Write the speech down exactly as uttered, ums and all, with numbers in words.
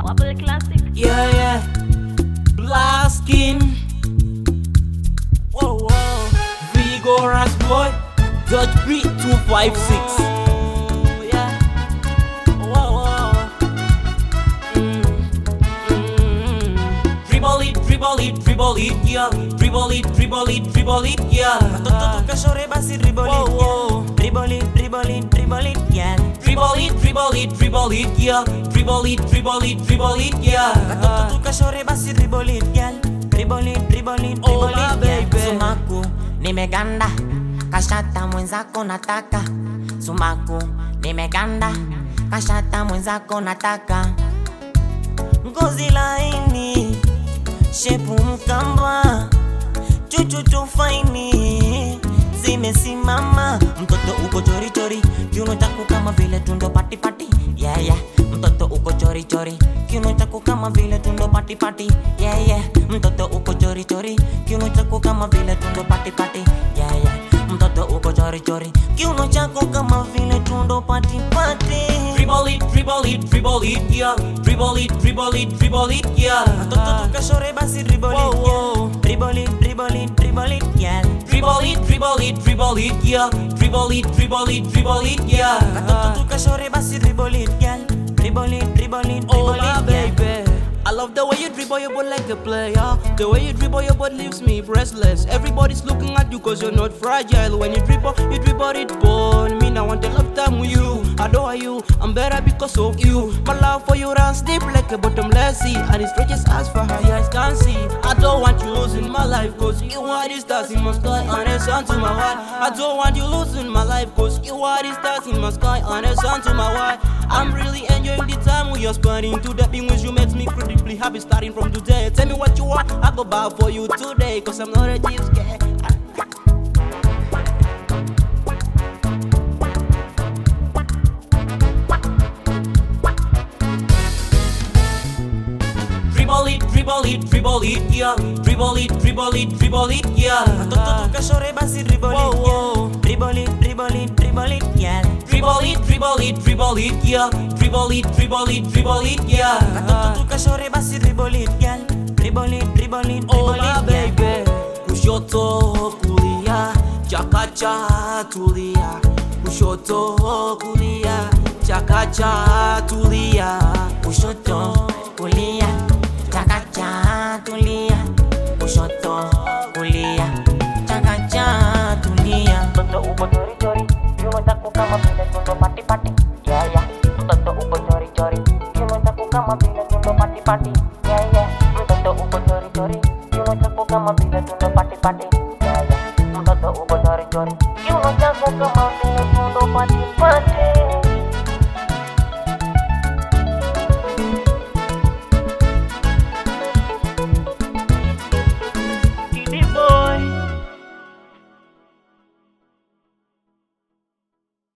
Wobble classic. Yeah, yeah. Black skin. Whoa, whoa. Vigorous boy. Dutch beat two five six. Oh, yeah. Whoa, whoa. Mm, mm. Dribble it, dribble it, dribble it, yeah. Dribble it, dribble it, dribble it, yeah. Toto kashore basi dribble it, Whoa, yeah. Dribble it, dribble it, dribble it, yeah. Dribble it, dribble it, dribble it, yeah. Dribble it, dribble it, dribble it, yeah. Toto kashore basi dribble it, yeah. Dribble it, dribble it, Oh, dribble my it, yeah. baby. Sumaku nimeganda, kashata mwenzako nataka. Sumaku nimeganda, kashata mwenzako nataka. Ngozi laini, shepu mkamba, chuchu tufaini, zimesimama. Mtoto uko chori chori, kiuno chako kama vile tundo pati pati, yeah yeah. Mtoto uko chori chori, kiuno chako kama vile tundo pati pati, yeah yeah. Mtoto uko chori chori, kiuno chako kama vile tundo pati pati, yeah yeah. Mtoto uko chori chori, kiuno chako kama vile tundo pati pati. Dribble it, dribble it, dribble it, yeah. Dribble it, dribble it, dribble it, yeah. Toto kashore basi dribble it, Whoa, yeah. whoa. Dribble it, dribble it, dribble it, yeah. Dribble it, dribble it, dribble it, yeah. Dribble it, dribble it, dribble it, yeah. Toto kashore basi dribble it, yeah. Dribble it, dribble it, Oh, dribble my it, yeah. baby. I love the way you dribble your body like a player. The way you dribble your body leaves me breathless. Everybody's looking at you cause you're not fragile. When you dribble, you dribble it born. Me now want a lifetime with you. Adore you, I'm better because of you. My love for you runs deep like a bottomless sea, and it stretches as far as your eyes can see. I don't want you losing my life cause you are the stars in my sky and a sun to my heart. I don't want you losing my life cause you are the stars in my sky and a sun to my heart. I'm really enjoying the time we are spending today. Being with you makes me incredibly happy starting from today. Tell me what you want, I go buy for you today. Cause I'm not a cheapskate. Dribble it, dribble it, dribble it, yeah. Dribble it, dribble it, dribble it, yeah. Toto kashore basi dribble Whoa, it, whoa. yeah. Dribble it, dribble it, dribble it, yeah. Dribble it, dribble it, dribble it, yeah. Dribble it, dribble it, dribble it, yeah. Toto kashore basi dribble it, yeah. Dribble it, dribble it, Oh, dribble my it, yeah. baby. Kushoto kulia, chakacha tulia. Kushoto kulia, chakacha tulia. Kushoto, kulia, chakacha, tulia. Kushoto, kulia, chakacha, tulia. Mtoto uko chori chori, kiuno chako kama vile tundo pati pati, yeah yeah. Mtoto uko chori chori, kiuno chako kama vile tundo pati pati, yeah yeah. Mtoto uko chori chori, kiuno chako kama vile tundo pati pati, yeah yeah. Mtoto uko chori chori, kiuno chako kama vile tundo pati pati.